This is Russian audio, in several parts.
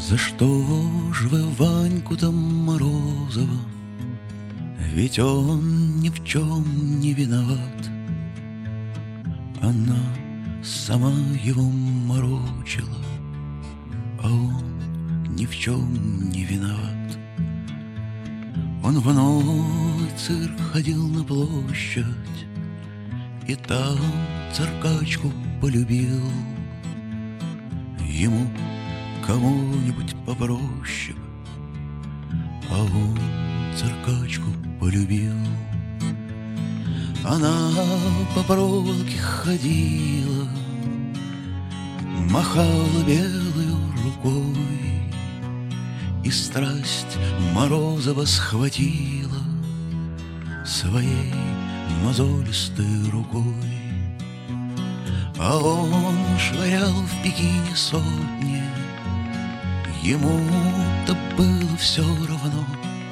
За что ж вы Ваньку-то Морозова? Ведь он ни в чем не виноват. Она сама его морочила, а он ни в чем не виноват. Он в новый цирк ходил на площадь, и там циркачку полюбил. Ему кого-нибудь попроще, а он циркачку полюбил. Она по проволоке ходила, махала белой рукой, и страсть Морозова схватила своей мозолистой рукой. А он швырял в Пекине сотни, ему-то было все равно,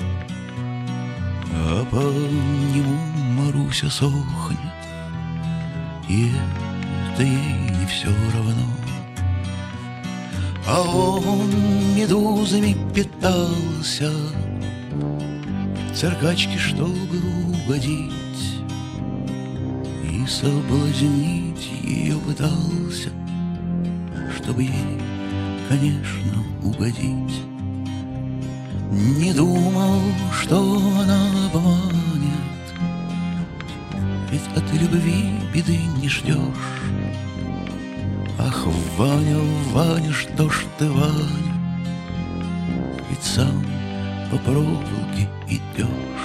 а по нему Маруся сохнет, и это ей не все равно. А он медузами питался, циркачке, чтобы угодить, и соблазнить ее пытался, чтобы ей, конечно, угодить. Не думал, что она обманет, ведь от любви беды не ждешь. Ах, Ваня, Ваня, что ж ты, Ваня, ведь сам по проволоке идешь.